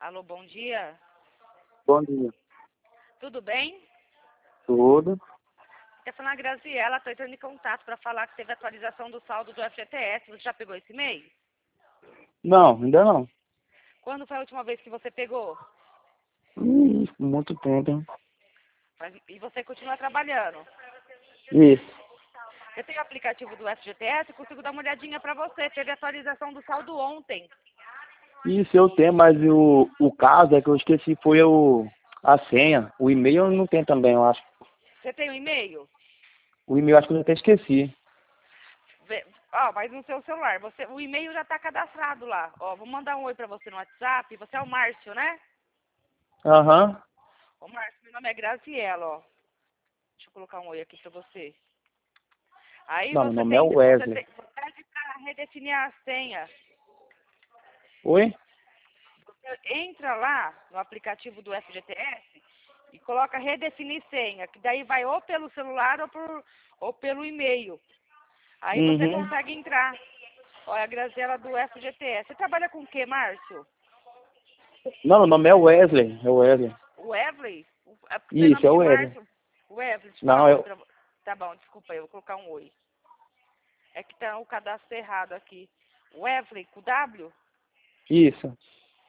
Alô, bom dia. Bom dia. Tudo bem? Tudo? Tá falando a Graziela, tô entrando em contato para falar que teve atualização do saldo do FGTS. Você já pegou esse mês? Não, ainda não. Quando foi a última vez que você pegou? Muito tempo, hein? E você continua trabalhando? Isso. Eu tenho o aplicativo do FGTS, consigo dar uma olhadinha para você. Teve atualização do saldo ontem. Isso eu tenho, mas o caso é que eu esqueci, foi a senha. O e-mail eu não tenho também, eu acho. Você tem o e-mail? O e-mail eu acho que eu até esqueci. Mas no seu celular, o e-mail já está cadastrado lá. Ó, vou mandar um oi para você no WhatsApp. Você é o Márcio, né? Aham. Ô, Márcio, meu nome é Graziela, ó. Deixa eu colocar um oi aqui para você. Aí Não, meu você nome é tem, você Wesley. tem, você pede para redefinir a senha. Oi? Você entra lá no aplicativo do FGTS e coloca redefinir senha, que daí vai ou pelo celular ou pelo e-mail. Aí você Uhum. consegue entrar. Olha, a Graziela do FGTS. Você trabalha com o quê, Márcio? Não, meu nome é Wesley. É Wesley. O Wesley? É porque tem Isso, nome é de Wesley. Márcio. O Wesley, deixa eu falar Não, um oi eu... pra você. Tá bom, desculpa aí, eu vou colocar um oi. É que tá o cadastro errado aqui. Wesley, com W? Isso.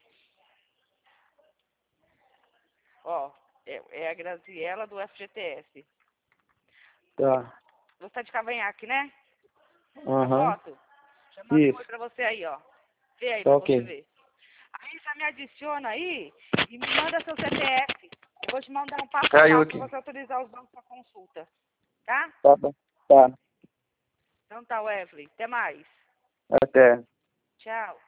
Ó, é a Graziela do FGTS. Tá. Você tá de cavanhaque, né? A Aham. foto? Já mando um oi Isso. pra você aí, ó. Vê aí Tá pra você ok. ver. Aí já me adiciona aí e me manda seu CPF. Eu vou te mandar um passo a Caiu passo pra aqui. você autorizar os bancos pra consulta. Tá? Tá bom. Tá. Então tá, Wesley. Até mais. Até. Tchau.